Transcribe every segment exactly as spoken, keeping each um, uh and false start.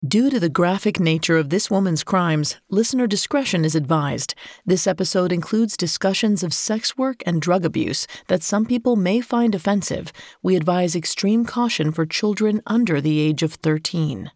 Due to the graphic nature of this woman's crimes, listener discretion is advised. This episode includes discussions of sex work and drug abuse that some people may find offensive. We advise extreme caution for children under the age of thirteen.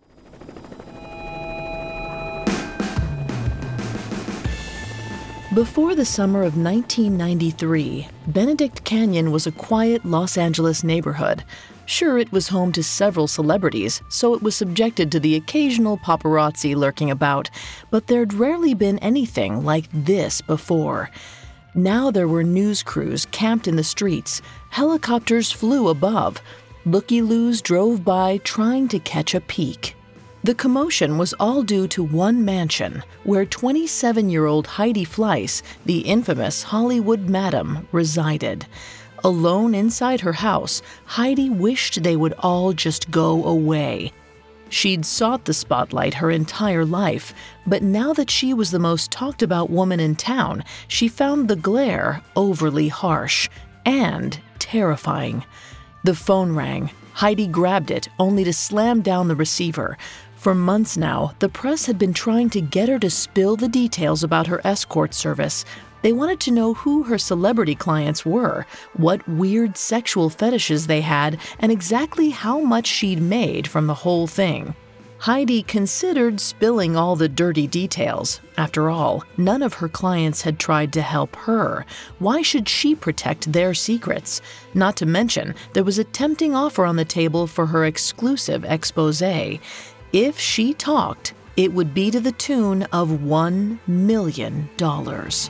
Before the summer of nineteen ninety-three, Benedict Canyon was a quiet Los Angeles neighborhood. Sure, it was home to several celebrities, so it was subjected to the occasional paparazzi lurking about, but there'd rarely been anything like this before. Now there were news crews camped in the streets, helicopters flew above, looky-loos drove by trying to catch a peek. The commotion was all due to one mansion, where twenty-seven-year-old Heidi Fleiss, the infamous Hollywood Madam, resided. Alone inside her house, Heidi wished they would all just go away. She'd sought the spotlight her entire life, but now that she was the most talked-about woman in town, she found the glare overly harsh and terrifying. The phone rang. Heidi grabbed it, only to slam down the receiver. For months now, the press had been trying to get her to spill the details about her escort service. They wanted to know who her celebrity clients were, what weird sexual fetishes they had, and exactly how much she'd made from the whole thing. Heidi considered spilling all the dirty details. After all, none of her clients had tried to help her. Why should she protect their secrets? Not to mention, there was a tempting offer on the table for her exclusive exposé. If she talked, it would be to the tune of one million dollars.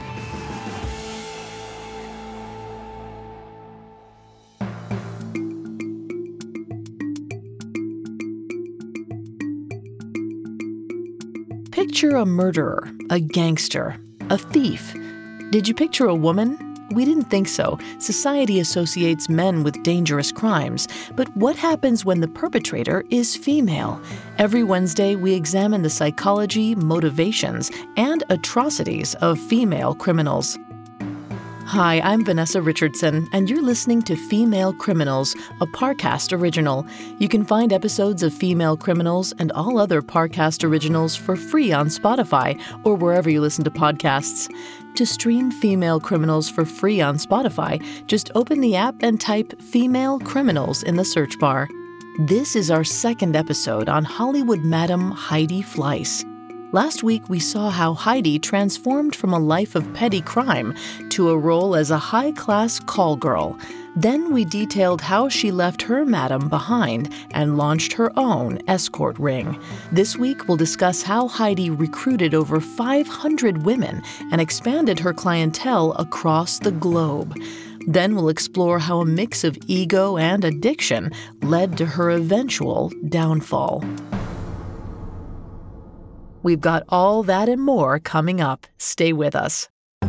Picture a murderer, a gangster, a thief. Did you picture a woman? We didn't think so. Society associates men with dangerous crimes. But what happens when the perpetrator is female? Every Wednesday, we examine the psychology, motivations, and atrocities of female criminals. Hi, I'm Vanessa Richardson, and you're listening to Female Criminals, a Parcast original. You can find episodes of Female Criminals and all other Parcast originals for free on Spotify or wherever you listen to podcasts. To stream Female Criminals for free on Spotify, just open the app and type Female Criminals in the search bar. This is our second episode on Hollywood Madam Heidi Fleiss. Last week, we saw how Heidi transformed from a life of petty crime to a role as a high-class call girl. Then we detailed how she left her madam behind and launched her own escort ring. This week, we'll discuss how Heidi recruited over five hundred women and expanded her clientele across the globe. Then we'll explore how a mix of ego and addiction led to her eventual downfall. We've got all that and more coming up. Stay with us.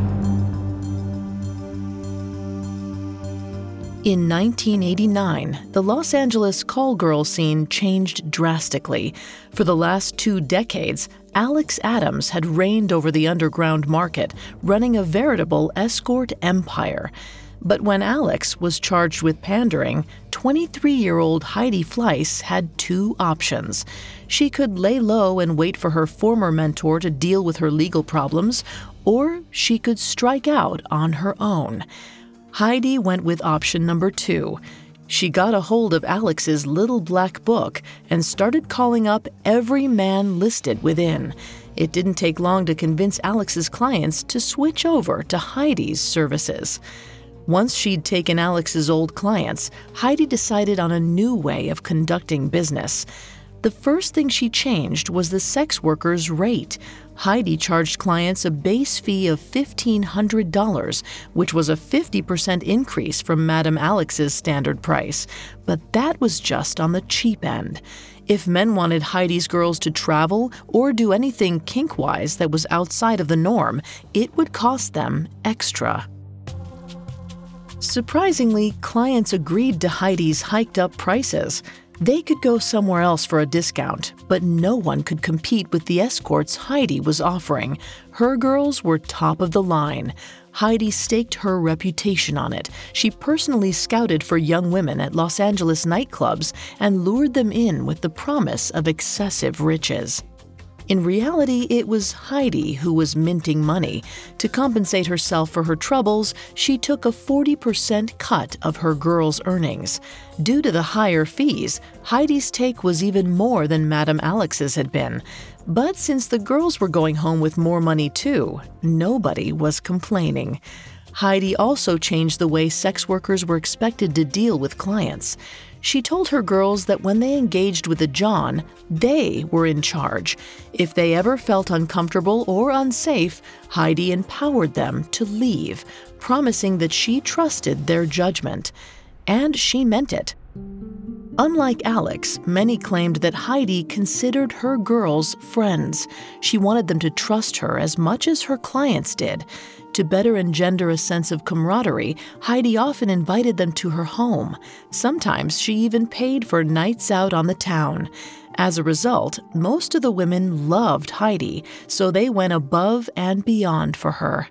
In nineteen eighty-nine, the Los Angeles call girl scene changed drastically. For the last two decades, Alex Adams had reigned over the underground market, running a veritable escort empire. But when Alex was charged with pandering, twenty-three-year-old Heidi Fleiss had two options. She could lay low and wait for her former mentor to deal with her legal problems, or she could strike out on her own. Heidi went with option number two. She got a hold of Alex's little black book and started calling up every man listed within. It didn't take long to convince Alex's clients to switch over to Heidi's services. Once she'd taken Alex's old clients, Heidi decided on a new way of conducting business. The first thing she changed was the sex worker's rate. Heidi charged clients a base fee of fifteen hundred dollars, which was a fifty percent increase from Madam Alex's standard price. But that was just on the cheap end. If men wanted Heidi's girls to travel or do anything kink-wise that was outside of the norm, it would cost them extra. Surprisingly, clients agreed to Heidi's hiked-up prices. They could go somewhere else for a discount, but no one could compete with the escorts Heidi was offering. Her girls were top of the line. Heidi staked her reputation on it. She personally scouted for young women at Los Angeles nightclubs and lured them in with the promise of excessive riches. In reality, it was Heidi who was minting money. To compensate herself for her troubles, she took a forty percent cut of her girls' earnings. Due to the higher fees, Heidi's take was even more than Madame Alex's had been. But since the girls were going home with more money too, nobody was complaining. Heidi also changed the way sex workers were expected to deal with clients. She told her girls that when they engaged with a John, they were in charge. If they ever felt uncomfortable or unsafe, Heidi empowered them to leave, promising that she trusted their judgment. And she meant it. Unlike Alex, many claimed that Heidi considered her girls friends. She wanted them to trust her as much as her clients did. To better engender a sense of camaraderie, Heidi often invited them to her home. Sometimes she even paid for nights out on the town. As a result, most of the women loved Heidi, so they went above and beyond for her.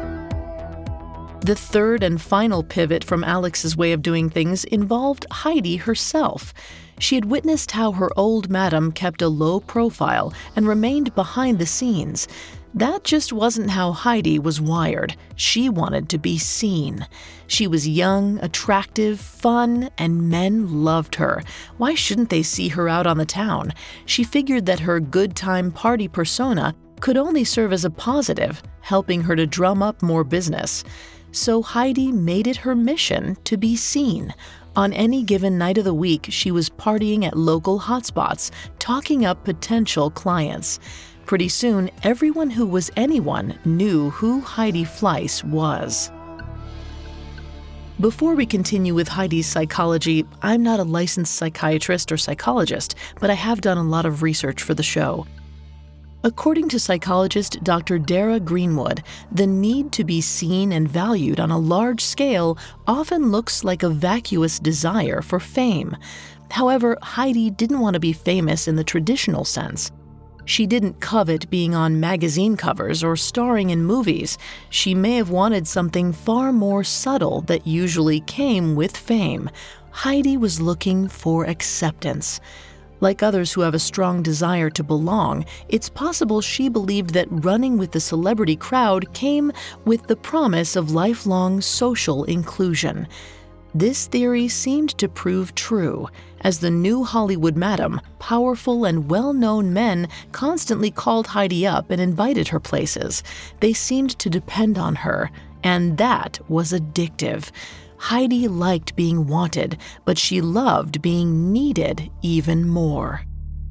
The third and final pivot from Alex's way of doing things involved Heidi herself. She had witnessed how her old madam kept a low profile and remained behind the scenes. That just wasn't how Heidi was wired. She wanted to be seen. She was young, attractive, fun, and men loved her. Why shouldn't they see her out on the town? She figured that her good time party persona could only serve as a positive, helping her to drum up more business. So Heidi made it her mission to be seen. On any given night of the week, she was partying at local hotspots, talking up potential clients. Pretty soon, everyone who was anyone knew who Heidi Fleiss was. Before we continue with Heidi's psychology, I'm not a licensed psychiatrist or psychologist, but I have done a lot of research for the show. According to psychologist Doctor Dara Greenwood, the need to be seen and valued on a large scale often looks like a vacuous desire for fame. However, Heidi didn't want to be famous in the traditional sense. She didn't covet being on magazine covers or starring in movies. She may have wanted something far more subtle that usually came with fame. Heidi was looking for acceptance. Like others who have a strong desire to belong, it's possible she believed that running with the celebrity crowd came with the promise of lifelong social inclusion. This theory seemed to prove true. As the new Hollywood madam, powerful and well-known men constantly called Heidi up and invited her places. They seemed to depend on her, and that was addictive. Heidi liked being wanted, but she loved being needed even more.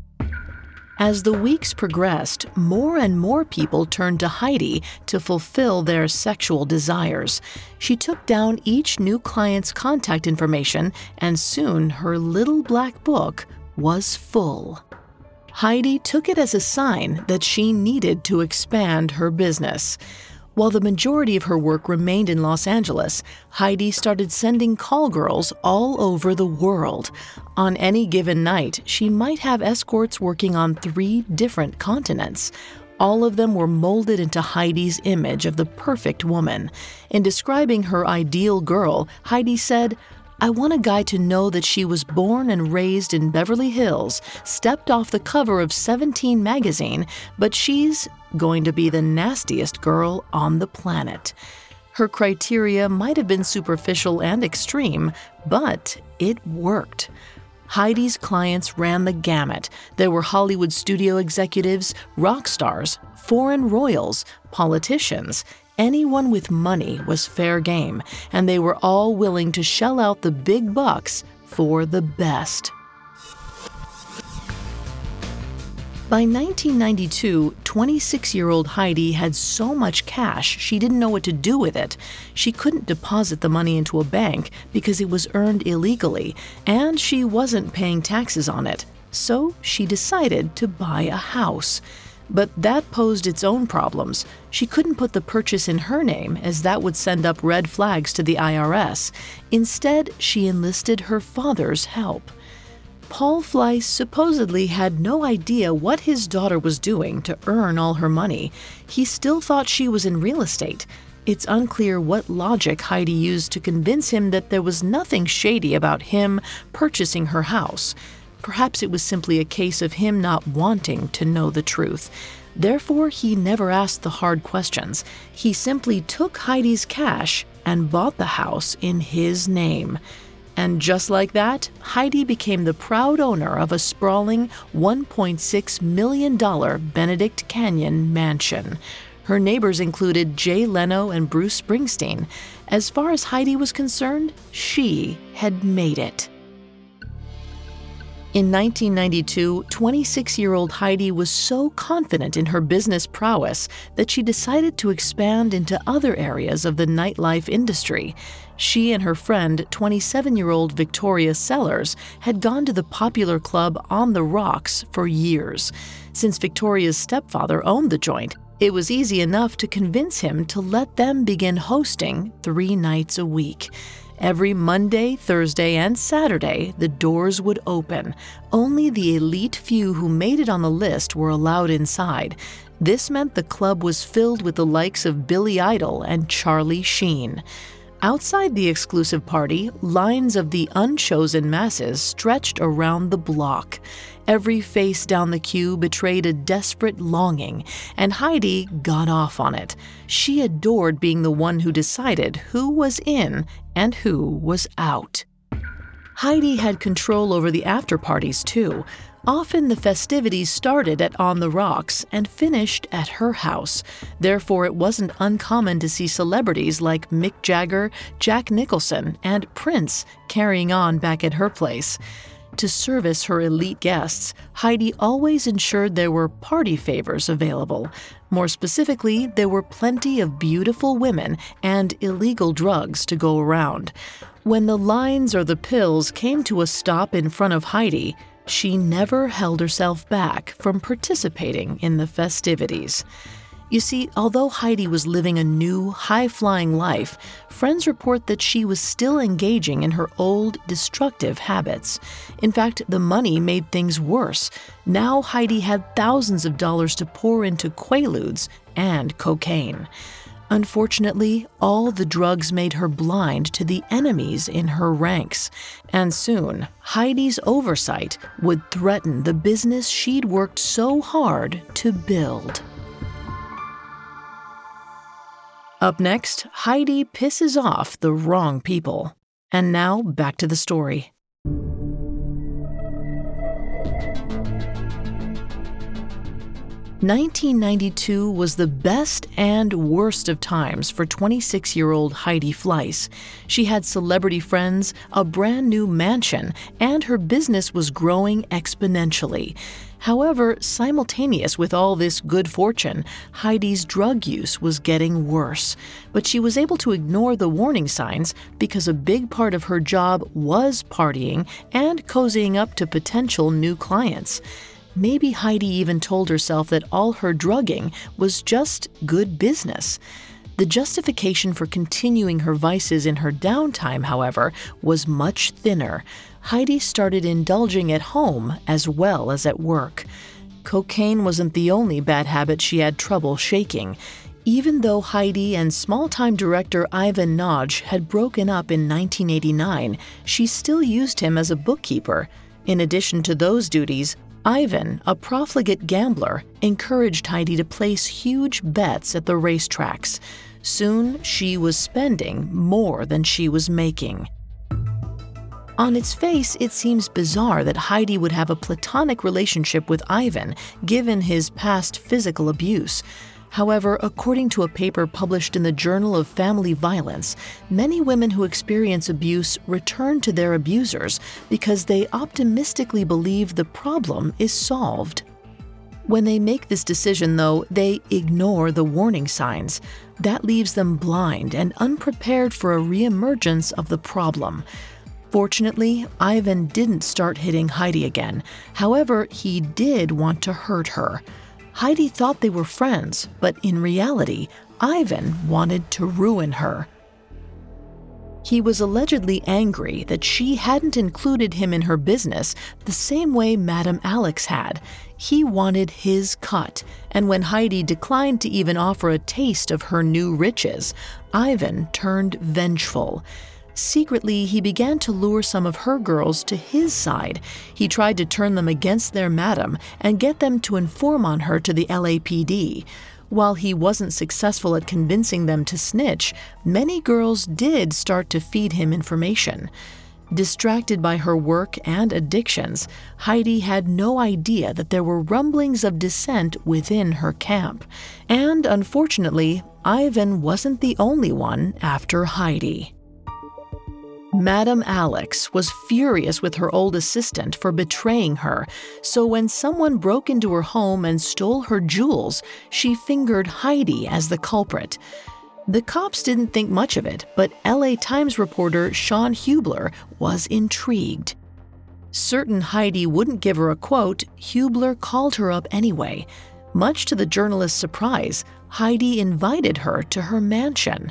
As the weeks progressed, more and more people turned to Heidi to fulfill their sexual desires. She took down each new client's contact information, and soon her little black book was full. Heidi took it as a sign that she needed to expand her business. While the majority of her work remained in Los Angeles, Heidi started sending call girls all over the world. On any given night, she might have escorts working on three different continents. All of them were molded into Heidi's image of the perfect woman. In describing her ideal girl, Heidi said, "I want a guy to know that she was born and raised in Beverly Hills, stepped off the cover of Seventeen magazine, but she's going to be the nastiest girl on the planet." Her criteria might have been superficial and extreme, but it worked. Heidi's clients ran the gamut. There were Hollywood studio executives, rock stars, foreign royals, politicians. Anyone with money was fair game, and they were all willing to shell out the big bucks for the best. By nineteen ninety-two, twenty-six-year-old Heidi had so much cash she didn't know what to do with it. She couldn't deposit the money into a bank because it was earned illegally, and she wasn't paying taxes on it. So she decided to buy a house. But that posed its own problems. She couldn't put the purchase in her name, as that would send up red flags to the I R S. Instead, she enlisted her father's help. Paul Fleiss supposedly had no idea what his daughter was doing to earn all her money. He still thought she was in real estate. It's unclear what logic Heidi used to convince him that there was nothing shady about him purchasing her house. Perhaps it was simply a case of him not wanting to know the truth. Therefore, he never asked the hard questions. He simply took Heidi's cash and bought the house in his name. And just like that, Heidi became the proud owner of a sprawling one point six million dollars Benedict Canyon mansion. Her neighbors included Jay Leno and Bruce Springsteen. As far as Heidi was concerned, she had made it. In nineteen ninety-two, twenty-six-year-old Heidi was so confident in her business prowess that she decided to expand into other areas of the nightlife industry. She and her friend, twenty-seven-year-old Victoria Sellers, had gone to the popular club On the Rocks for years. Since Victoria's stepfather owned the joint, it was easy enough to convince him to let them begin hosting three nights a week. Every Monday, Thursday, and Saturday, the doors would open. Only the elite few who made it on the list were allowed inside. This meant the club was filled with the likes of Billy Idol and Charlie Sheen. Outside the exclusive party, lines of the unchosen masses stretched around the block. Every face down the queue betrayed a desperate longing, and Heidi got off on it. She adored being the one who decided who was in and who was out. Heidi had control over the after-parties, too. Often the festivities started at On the Rocks and finished at her house. Therefore, it wasn't uncommon to see celebrities like Mick Jagger, Jack Nicholson, and Prince carrying on back at her place. To service her elite guests, Heidi always ensured there were party favors available. More specifically, there were plenty of beautiful women and illegal drugs to go around. When the lines or the pills came to a stop in front of Heidi, she never held herself back from participating in the festivities. You see, although Heidi was living a new, high-flying life, friends report that she was still engaging in her old, destructive habits. In fact, the money made things worse. Now Heidi had thousands of dollars to pour into Quaaludes and cocaine. Unfortunately, all the drugs made her blind to the enemies in her ranks, and soon, Heidi's oversight would threaten the business she'd worked so hard to build. Up next, Heidi pisses off the wrong people. And now, back to the story. nineteen ninety-two was the best and worst of times for twenty-six-year-old Heidi Fleiss. She had celebrity friends, a brand new mansion, and her business was growing exponentially. However, simultaneous with all this good fortune, Heidi's drug use was getting worse. But she was able to ignore the warning signs because a big part of her job was partying and cozying up to potential new clients. Maybe Heidi even told herself that all her drugging was just good business. The justification for continuing her vices in her downtime, however, was much thinner. Heidi started indulging at home as well as at work. Cocaine wasn't the only bad habit she had trouble shaking. Even though Heidi and small-time director Ivan Nagy had broken up in nineteen eighty-nine, she still used him as a bookkeeper. In addition to those duties, Ivan, a profligate gambler, encouraged Heidi to place huge bets at the racetracks. Soon, she was spending more than she was making. On its face, it seems bizarre that Heidi would have a platonic relationship with Ivan, given his past physical abuse. However, according to a paper published in the Journal of Family Violence, many women who experience abuse return to their abusers because they optimistically believe the problem is solved. When they make this decision, though, they ignore the warning signs. That leaves them blind and unprepared for a reemergence of the problem. Fortunately, Ivan didn't start hitting Heidi again. However, he did want to hurt her. Heidi thought they were friends, but in reality, Ivan wanted to ruin her. He was allegedly angry that she hadn't included him in her business the same way Madame Alex had. He wanted his cut, and when Heidi declined to even offer a taste of her new riches, Ivan turned vengeful. Secretly, he began to lure some of her girls to his side. He tried to turn them against their madam and get them to inform on her to the L A P D. While he wasn't successful at convincing them to snitch, many girls did start to feed him information. Distracted by her work and addictions, Heidi had no idea that there were rumblings of dissent within her camp. And unfortunately, Ivan wasn't the only one after Heidi. Madame Alex was furious with her old assistant for betraying her, so when someone broke into her home and stole her jewels, she fingered Heidi as the culprit. The cops didn't think much of it, but L A Times reporter Sean Hubler was intrigued. Certain Heidi wouldn't give her a quote, Hubler called her up anyway. Much to the journalist's surprise, Heidi invited her to her mansion.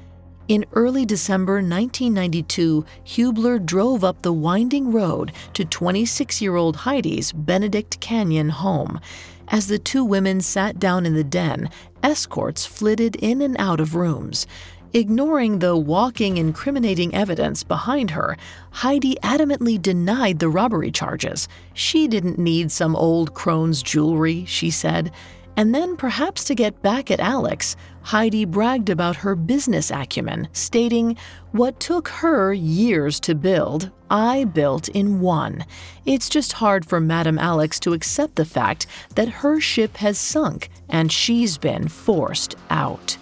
In early December nineteen ninety-two, Hubler drove up the winding road to twenty-six-year-old Heidi's Benedict Canyon home. As the two women sat down in the den, escorts flitted in and out of rooms. Ignoring the walking incriminating evidence behind her, Heidi adamantly denied the robbery charges. She didn't need some old crone's jewelry, she said. And then, perhaps to get back at Alex, Heidi bragged about her business acumen, stating, "What took her years to build, I built in one. It's just hard for Madame Alex to accept the fact that her ship has sunk and she's been forced out."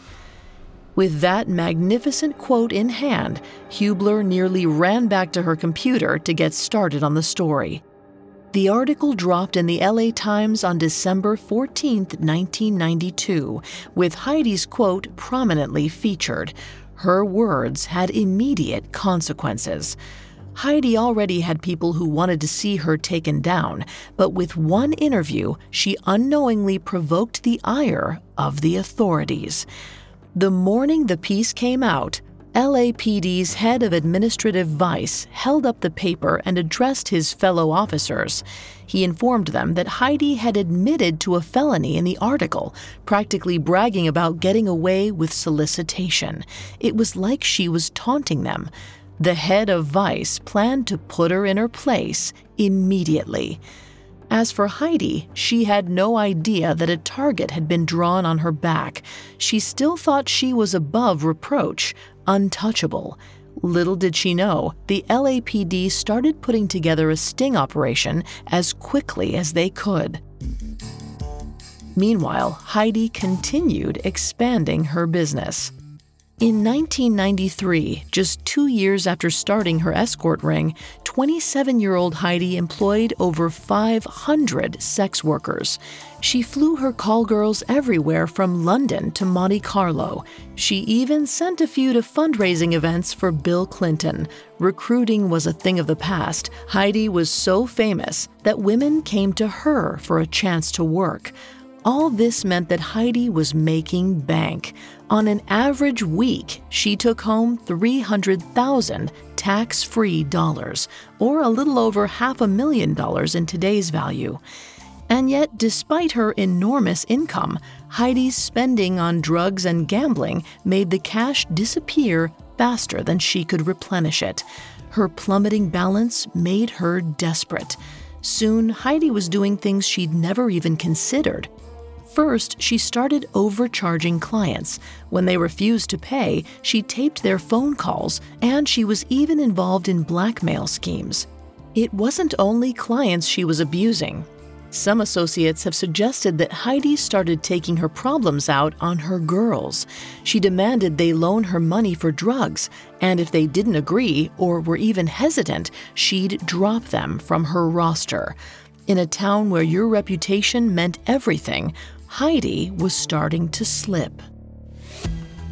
With that magnificent quote in hand, Hubler nearly ran back to her computer to get started on the story. The article dropped in the L A Times on December fourteenth, nineteen ninety-two, with Heidi's quote prominently featured. Her words had immediate consequences. Heidi already had people who wanted to see her taken down, but with one interview, she unknowingly provoked the ire of the authorities. The morning the piece came out, L A P D's head of administrative vice held up the paper and addressed his fellow officers. He informed them that Heidi had admitted to a felony in the article, practically bragging about getting away with solicitation. It was like she was taunting them. The head of vice planned to put her in her place immediately. As for Heidi, she had no idea that a target had been drawn on her back. She still thought she was above reproach, untouchable. Little did she know, the L A P D started putting together a sting operation as quickly as they could. Meanwhile, Heidi continued expanding her business. In nineteen ninety-three, just two years after starting her escort ring, twenty-seven-year-old Heidi employed over five hundred sex workers. She flew her call girls everywhere from London to Monte Carlo. She even sent a few to fundraising events for Bill Clinton. Recruiting was a thing of the past. Heidi was so famous that women came to her for a chance to work. All this meant that Heidi was making bank. On an average week, she took home three hundred thousand tax-free dollars, or a little over half a million dollars in today's value. And yet, despite her enormous income, Heidi's spending on drugs and gambling made the cash disappear faster than she could replenish it. Her plummeting balance made her desperate. Soon, Heidi was doing things she'd never even considered. First, she started overcharging clients. When they refused to pay, she taped their phone calls, and she was even involved in blackmail schemes. It wasn't only clients she was abusing. Some associates have suggested that Heidi started taking her problems out on her girls. She demanded they loan her money for drugs, and if they didn't agree or were even hesitant, she'd drop them from her roster. In a town where your reputation meant everything, Heidi was starting to slip.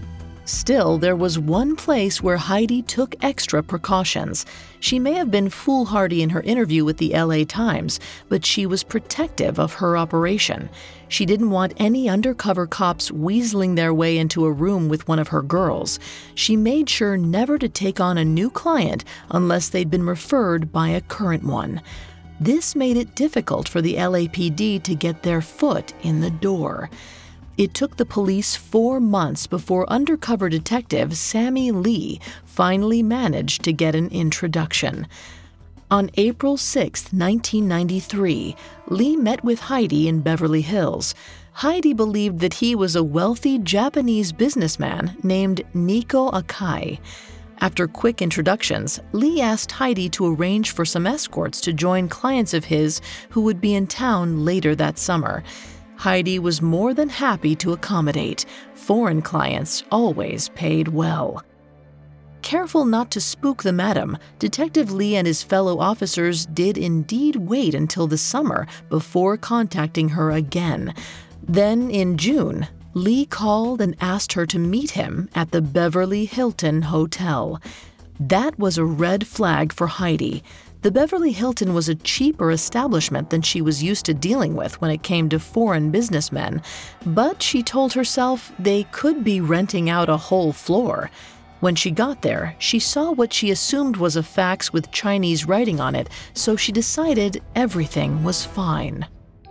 Still, there was one place where Heidi took extra precautions. She may have been foolhardy in her interview with the L A Times, but she was protective of her operation. She didn't want any undercover cops weaseling their way into a room with one of her girls. She made sure never to take on a new client unless they'd been referred by a current one. This made it difficult for the L A P D to get their foot in the door. It took the police four months before undercover detective Sammy Lee finally managed to get an introduction. On April sixth, nineteen ninety-three, Lee met with Heidi in Beverly Hills. Heidi believed that he was a wealthy Japanese businessman named Nico Akai. After quick introductions, Lee asked Heidi to arrange for some escorts to join clients of his who would be in town later that summer. Heidi was more than happy to accommodate. Foreign clients always paid well. Careful not to spook the madam, Detective Lee and his fellow officers did indeed wait until the summer before contacting her again. Then, in June, Lee called and asked her to meet him at the Beverly Hilton Hotel. That was a red flag for Heidi. The Beverly Hilton was a cheaper establishment than she was used to dealing with when it came to foreign businessmen, but she told herself they could be renting out a whole floor. When she got there, she saw what she assumed was a fax with Chinese writing on it, so she decided everything was fine.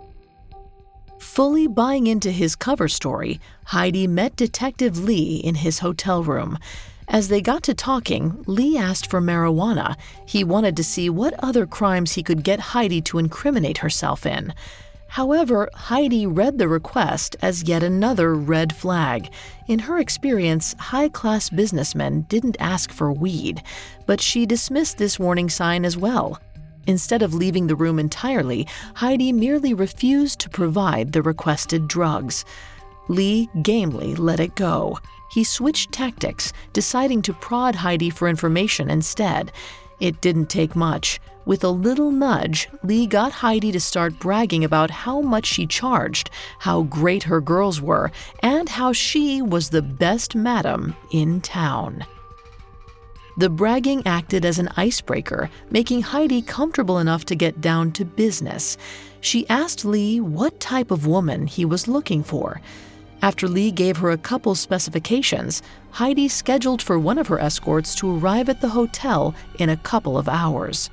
Fully buying into his cover story, Heidi met Detective Lee in his hotel room. As they got to talking, Lee asked for marijuana. He wanted to see what other crimes he could get Heidi to incriminate herself in. However, Heidi read the request as yet another red flag. In her experience, high-class businessmen didn't ask for weed, but she dismissed this warning sign as well. Instead of leaving the room entirely, Heidi merely refused to provide the requested drugs. Lee gamely let it go. He switched tactics, deciding to prod Heidi for information instead. It didn't take much. With a little nudge, Lee got Heidi to start bragging about how much she charged, how great her girls were, and how she was the best madam in town. The bragging acted as an icebreaker, making Heidi comfortable enough to get down to business. She asked Lee what type of woman he was looking for. After Lee gave her a couple specifications, Heidi scheduled for one of her escorts to arrive at the hotel in a couple of hours.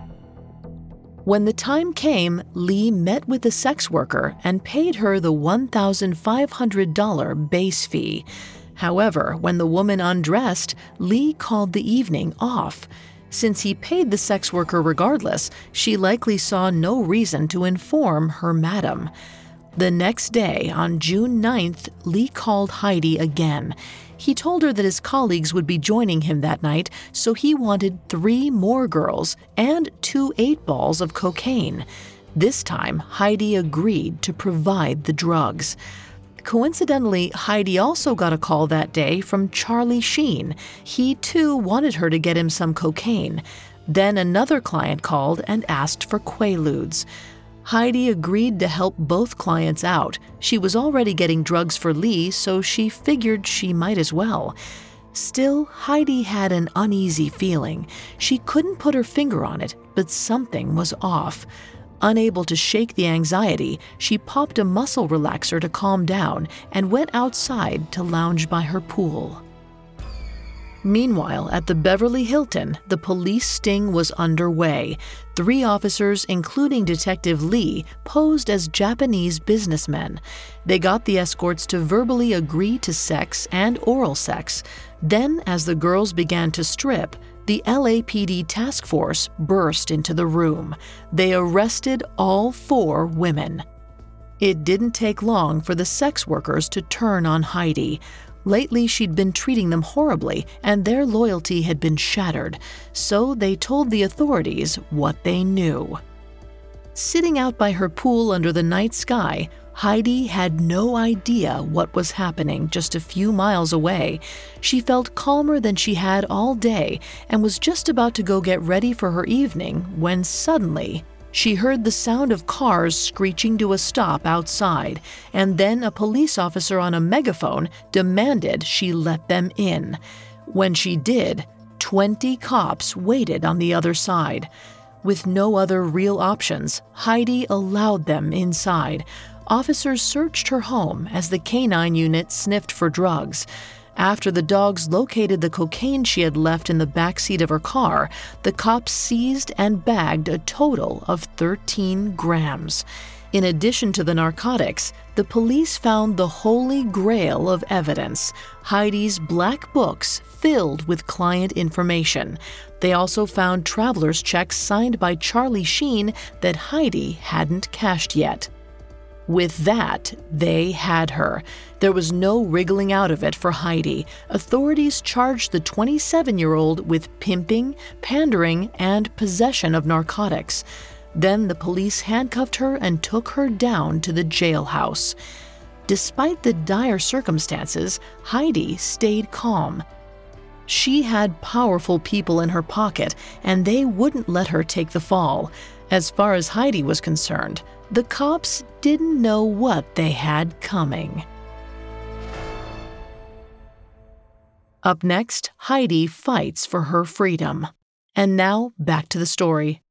When the time came, Lee met with the sex worker and paid her the one thousand five hundred dollars base fee. However, when the woman undressed, Lee called the evening off. Since he paid the sex worker regardless, she likely saw no reason to inform her madam. The next day, on June ninth, Lee called Heidi again. He told her that his colleagues would be joining him that night, so he wanted three more girls and two eight balls of cocaine. This time, Heidi agreed to provide the drugs. Coincidentally, Heidi also got a call that day from Charlie Sheen. He too wanted her to get him some cocaine. Then another client called and asked for Quaaludes. Heidi agreed to help both clients out. She was already getting drugs for Lee, so she figured she might as well. Still, Heidi had an uneasy feeling. She couldn't put her finger on it, but something was off. Unable to shake the anxiety, she popped a muscle relaxer to calm down and went outside to lounge by her pool. Meanwhile, at the Beverly Hilton, the police sting was underway. Three officers, including Detective Lee, posed as Japanese businessmen. They got the escorts to verbally agree to sex and oral sex. Then, as the girls began to strip, the L A P D task force burst into the room. They arrested all four women. It didn't take long for the sex workers to turn on Heidi. Lately, she'd been treating them horribly, and their loyalty had been shattered, so they told the authorities what they knew. Sitting out by her pool under the night sky, Heidi had no idea what was happening just a few miles away. She felt calmer than she had all day and was just about to go get ready for her evening when suddenly She heard the sound of cars screeching to a stop outside, and then a police officer on a megaphone demanded she let them in. When she did, twenty cops waited on the other side. With no other real options, Heidi allowed them inside. Officers searched her home as the canine unit sniffed for drugs. After the dogs located the cocaine she had left in the backseat of her car, the cops seized and bagged a total of thirteen grams. In addition to the narcotics, the police found the holy grail of evidence, Heidi's black books filled with client information. They also found traveler's checks signed by Charlie Sheen that Heidi hadn't cashed yet. With that, they had her. There was no wriggling out of it for Heidi. Authorities charged the twenty-seven-year-old with pimping, pandering, and possession of narcotics. Then the police handcuffed her and took her down to the jailhouse. Despite the dire circumstances, Heidi stayed calm. She had powerful people in her pocket, and they wouldn't let her take the fall. As far as Heidi was concerned, the cops didn't know what they had coming. Up next, Heidi fights for her freedom. And now, back to the story.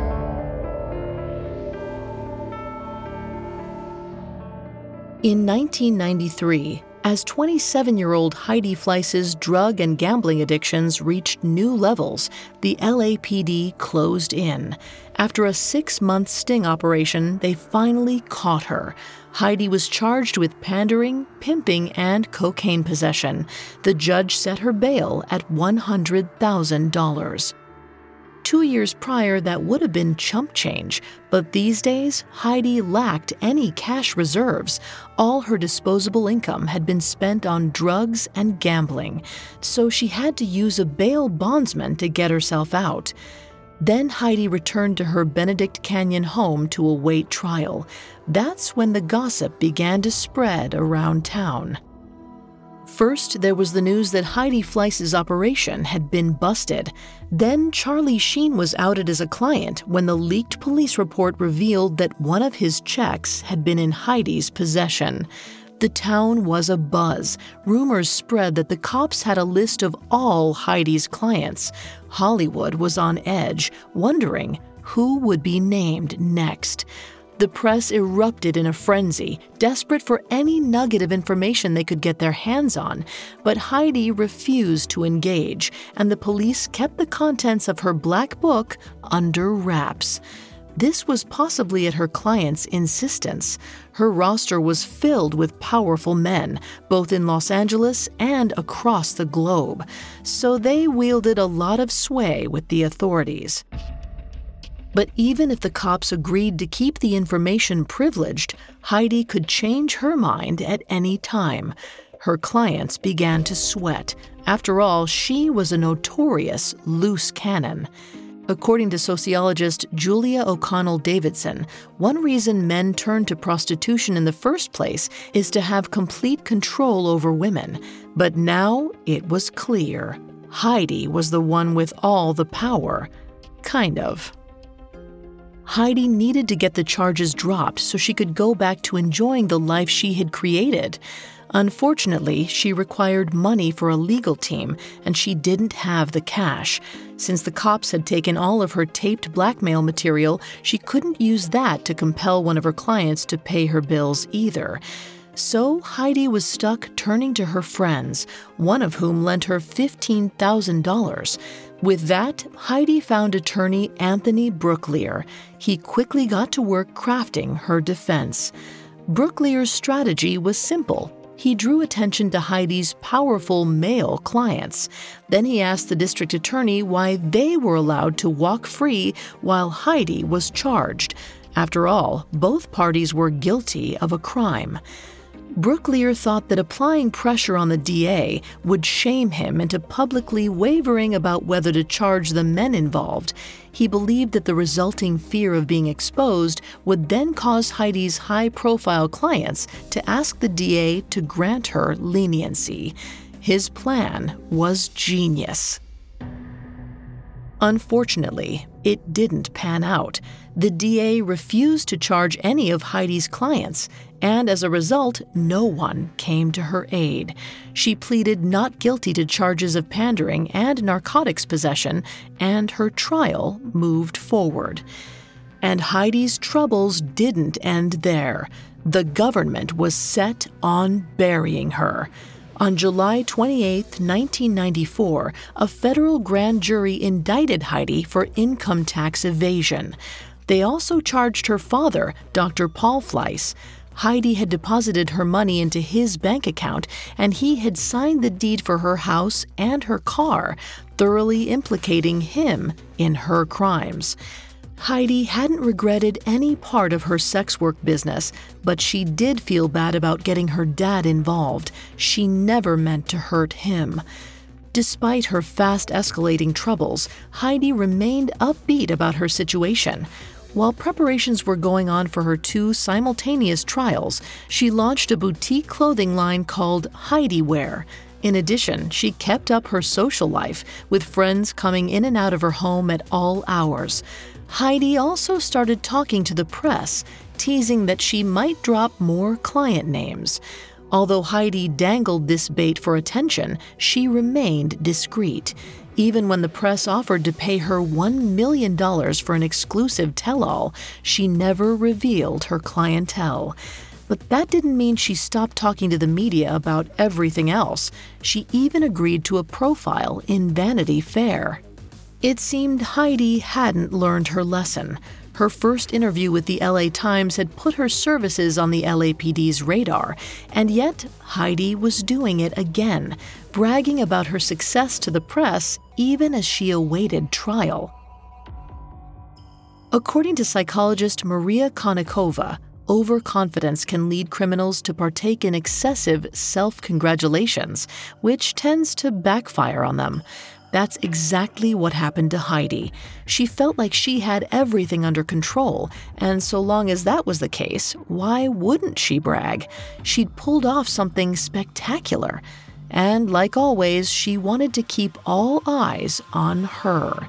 In nineteen ninety-three, as twenty-seven-year-old Heidi Fleiss's drug and gambling addictions reached new levels, the L A P D closed in. After a six-month sting operation, they finally caught her. Heidi was charged with pandering, pimping, and cocaine possession. The judge set her bail at one hundred thousand dollars. Two years prior, that would have been chump change, but these days, Heidi lacked any cash reserves. All her disposable income had been spent on drugs and gambling, so she had to use a bail bondsman to get herself out. Then Heidi returned to her Benedict Canyon home to await trial. That's when the gossip began to spread around town. First, there was the news that Heidi Fleiss's operation had been busted. Then Charlie Sheen was outed as a client when the leaked police report revealed that one of his checks had been in Heidi's possession. The town was abuzz. Rumors spread that the cops had a list of all Heidi's clients. Hollywood was on edge, wondering who would be named next. The press erupted in a frenzy, desperate for any nugget of information they could get their hands on. But Heidi refused to engage, and the police kept the contents of her black book under wraps. This was possibly at her client's insistence. Her roster was filled with powerful men, both in Los Angeles and across the globe, so they wielded a lot of sway with the authorities. But even if the cops agreed to keep the information privileged, Heidi could change her mind at any time. Her clients began to sweat. After all, she was a notorious loose cannon. According to sociologist Julia O'Connell Davidson, one reason men turn to prostitution in the first place is to have complete control over women. But now it was clear. Heidi was the one with all the power. Kind of. Heidi needed to get the charges dropped so she could go back to enjoying the life she had created. Unfortunately, she required money for a legal team, and she didn't have the cash. Since the cops had taken all of her taped blackmail material, she couldn't use that to compel one of her clients to pay her bills either. So Heidi was stuck turning to her friends, one of whom lent her fifteen thousand dollars. With that, Heidi found attorney Anthony Brooklier. He quickly got to work crafting her defense. Brooklier's strategy was simple. He drew attention to Heidi's powerful male clients. Then he asked the district attorney why they were allowed to walk free while Heidi was charged. After all, both parties were guilty of a crime. Brooklier thought that applying pressure on the D A would shame him into publicly wavering about whether to charge the men involved. He believed that the resulting fear of being exposed would then cause Heidi's high-profile clients to ask the D A to grant her leniency. His plan was genius. Unfortunately, it didn't pan out. The D A refused to charge any of Heidi's clients, and as a result, no one came to her aid. She pleaded not guilty to charges of pandering and narcotics possession, and her trial moved forward. And Heidi's troubles didn't end there. The government was set on burying her. On July twenty-eighth, nineteen ninety-four, a federal grand jury indicted Heidi for income tax evasion. They also charged her father, Doctor Paul Fleiss. Heidi had deposited her money into his bank account, and he had signed the deed for her house and her car, thoroughly implicating him in her crimes. Heidi hadn't regretted any part of her sex work business, but she did feel bad about getting her dad involved. She never meant to hurt him. Despite her fast-escalating troubles, Heidi remained upbeat about her situation. While preparations were going on for her two simultaneous trials, she launched a boutique clothing line called Heidi Wear. In addition, she kept up her social life, with friends coming in and out of her home at all hours. Heidi also started talking to the press, teasing that she might drop more client names. Although Heidi dangled this bait for attention, she remained discreet. Even when the press offered to pay her one million dollars for an exclusive tell-all, she never revealed her clientele. But that didn't mean she stopped talking to the media about everything else. She even agreed to a profile in Vanity Fair. It seemed Heidi hadn't learned her lesson. Her first interview with the L A Times had put her services on the L A P D's radar, and yet Heidi was doing it again, bragging about her success to the press even as she awaited trial. According to psychologist Maria Konnikova, overconfidence can lead criminals to partake in excessive self-congratulations, which tends to backfire on them. That's exactly what happened to Heidi. She felt like she had everything under control, and so long as that was the case, why wouldn't she brag? She'd pulled off something spectacular. And like always, she wanted to keep all eyes on her.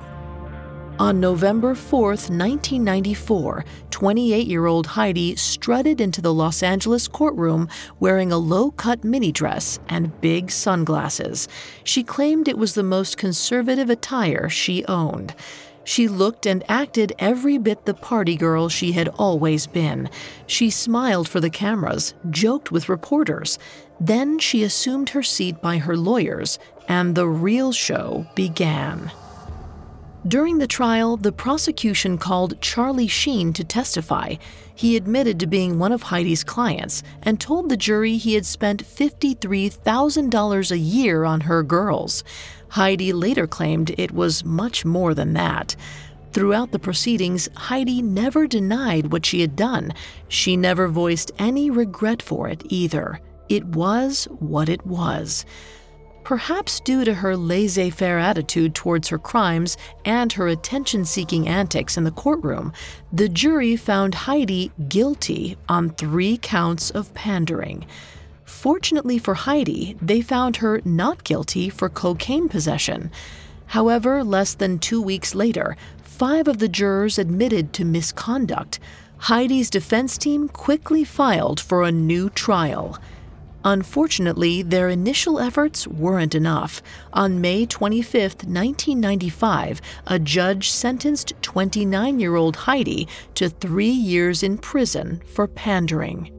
On November fourth, nineteen ninety-four, twenty-eight-year-old Heidi strutted into the Los Angeles courtroom wearing a low-cut mini dress and big sunglasses. She claimed it was the most conservative attire she owned. She looked and acted every bit the party girl she had always been. She smiled for the cameras, joked with reporters. Then she assumed her seat by her lawyers, and the real show began. During the trial, the prosecution called Charlie Sheen to testify. He admitted to being one of Heidi's clients and told the jury he had spent fifty-three thousand dollars a year on her girls. Heidi later claimed it was much more than that. Throughout the proceedings, Heidi never denied what she had done. She never voiced any regret for it either. It was what it was. Perhaps due to her laissez-faire attitude towards her crimes and her attention-seeking antics in the courtroom, the jury found Heidi guilty on three counts of pandering. Fortunately for Heidi, they found her not guilty for cocaine possession. However, less than two weeks later, five of the jurors admitted to misconduct. Heidi's defense team quickly filed for a new trial. Unfortunately, their initial efforts weren't enough. On May twenty-fifth, nineteen ninety-five, a judge sentenced twenty-nine-year-old Heidi to three years in prison for pandering.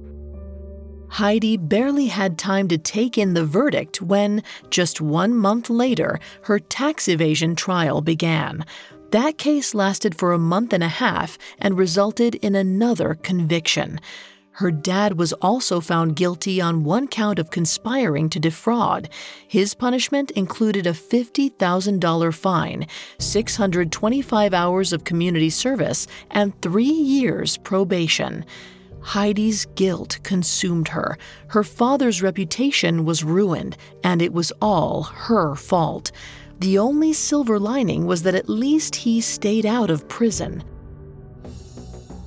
Heidi barely had time to take in the verdict when, just one month later, her tax evasion trial began. That case lasted for a month and a half and resulted in another conviction. Her dad was also found guilty on one count of conspiring to defraud. His punishment included a fifty thousand dollars fine, six hundred twenty-five hours of community service, and three years probation. Heidi's guilt consumed her. Her father's reputation was ruined, and it was all her fault. The only silver lining was that at least he stayed out of prison.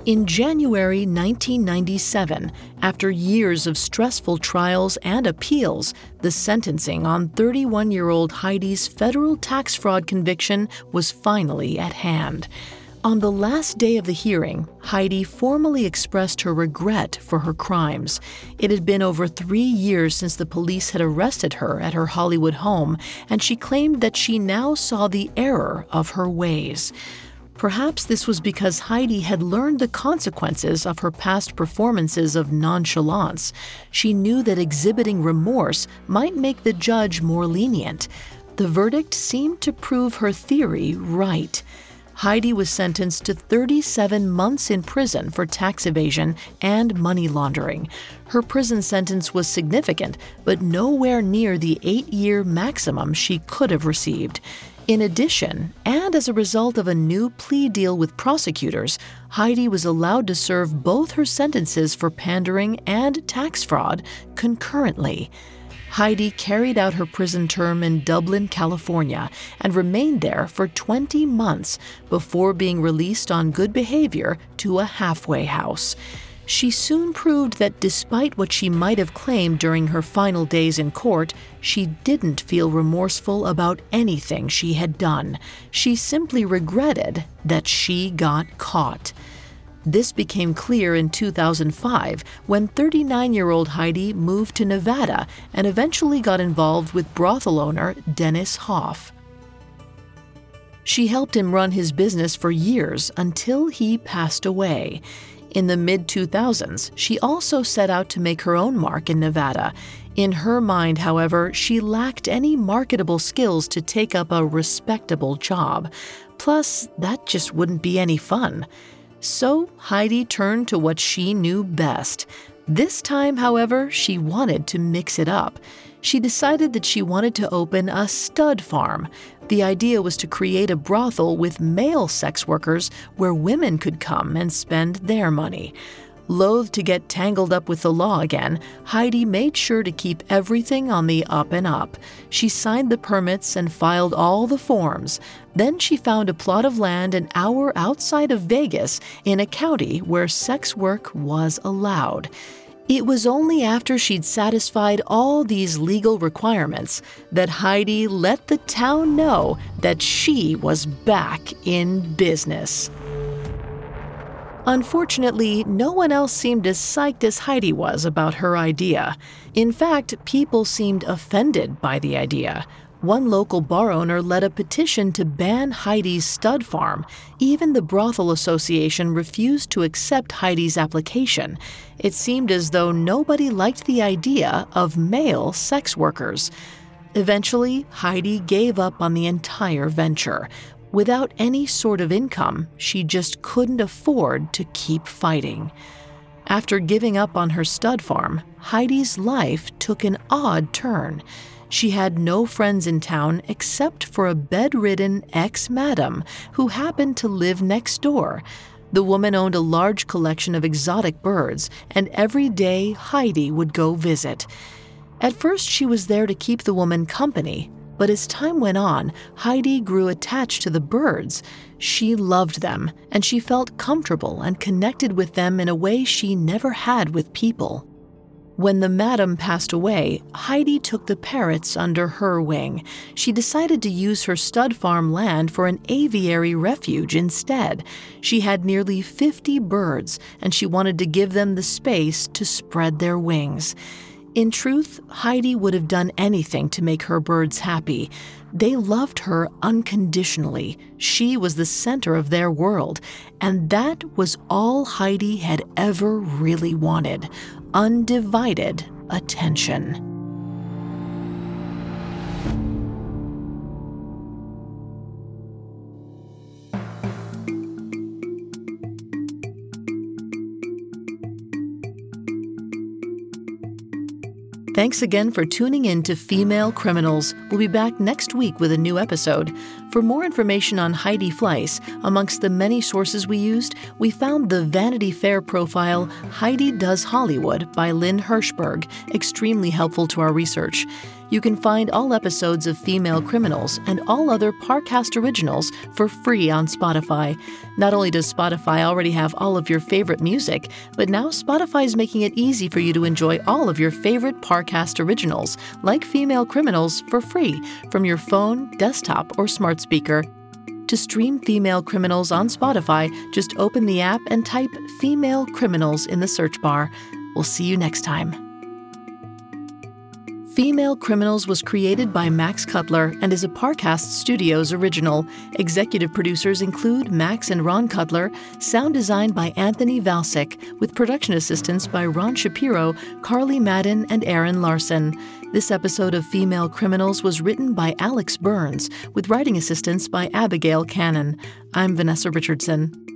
In January nineteen ninety-seven, after years of stressful trials and appeals, the sentencing on thirty-one-year-old Heidi's federal tax fraud conviction was finally at hand. On the last day of the hearing, Heidi formally expressed her regret for her crimes. It had been over three years since the police had arrested her at her Hollywood home, and she claimed that she now saw the error of her ways. Perhaps this was because Heidi had learned the consequences of her past performances of nonchalance. She knew that exhibiting remorse might make the judge more lenient. The verdict seemed to prove her theory right. Heidi was sentenced to thirty-seven months in prison for tax evasion and money laundering. Her prison sentence was significant, but nowhere near the eight-year maximum she could have received. In addition, and as a result of a new plea deal with prosecutors, Heidi was allowed to serve both her sentences for pandering and tax fraud concurrently. Heidi carried out her prison term in Dublin, California, and remained there for twenty months before being released on good behavior to a halfway house. She soon proved that despite what she might have claimed during her final days in court, she didn't feel remorseful about anything she had done. She simply regretted that she got caught. This became clear in two thousand five when thirty-nine-year-old Heidi moved to Nevada and eventually got involved with brothel owner Dennis Hoff. She helped him run his business for years until he passed away. In the mid two thousands, she also set out to make her own mark in Nevada. In her mind, however, she lacked any marketable skills to take up a respectable job. Plus, that just wouldn't be any fun. So Heidi turned to what she knew best. This time, however, she wanted to mix it up. She decided that she wanted to open a stud farm. The idea was to create a brothel with male sex workers where women could come and spend their money. Loath to get tangled up with the law again, Heidi made sure to keep everything on the up and up. She signed the permits and filed all the forms. Then she found a plot of land an hour outside of Vegas in a county where sex work was allowed. It was only after she'd satisfied all these legal requirements that Heidi let the town know that she was back in business. Unfortunately, no one else seemed as psyched as Heidi was about her idea. In fact, people seemed offended by the idea. One local bar owner led a petition to ban Heidi's stud farm. Even the Brothel Association refused to accept Heidi's application. It seemed as though nobody liked the idea of male sex workers. Eventually, Heidi gave up on the entire venture. Without any sort of income, she just couldn't afford to keep fighting. After giving up on her stud farm, Heidi's life took an odd turn. She had no friends in town except for a bedridden ex-madam who happened to live next door. The woman owned a large collection of exotic birds, and every day Heidi would go visit. At first, she was there to keep the woman company. But as time went on, Heidi grew attached to the birds. She loved them, and she felt comfortable and connected with them in a way she never had with people. When the madam passed away, Heidi took the parrots under her wing. She decided to use her stud farm land for an aviary refuge instead. She had nearly fifty birds, and she wanted to give them the space to spread their wings. In truth, Heidi would have done anything to make her birds happy. They loved her unconditionally. She was the center of their world, and that was all Heidi had ever really wanted: undivided attention. Thanks again for tuning in to Female Criminals. We'll be back next week with a new episode. For more information on Heidi Fleiss, amongst the many sources we used, we found the Vanity Fair profile Heidi Does Hollywood by Lynn Hirschberg, extremely helpful to our research. You can find all episodes of Female Criminals and all other Parcast originals for free on Spotify. Not only does Spotify already have all of your favorite music, but now Spotify is making it easy for you to enjoy all of your favorite Parcast originals, like Female Criminals, for free from your phone, desktop, or smart speaker. To stream Female Criminals on Spotify, just open the app and type Female Criminals in the search bar. We'll see you next time. Female Criminals was created by Max Cutler and is a Parcast Studios original. Executive producers include Max and Ron Cutler, sound designed by Anthony Valsic, with production assistance by Ron Shapiro, Carly Madden, and Aaron Larson. This episode of Female Criminals was written by Alex Burns, with writing assistance by Abigail Cannon. I'm Vanessa Richardson.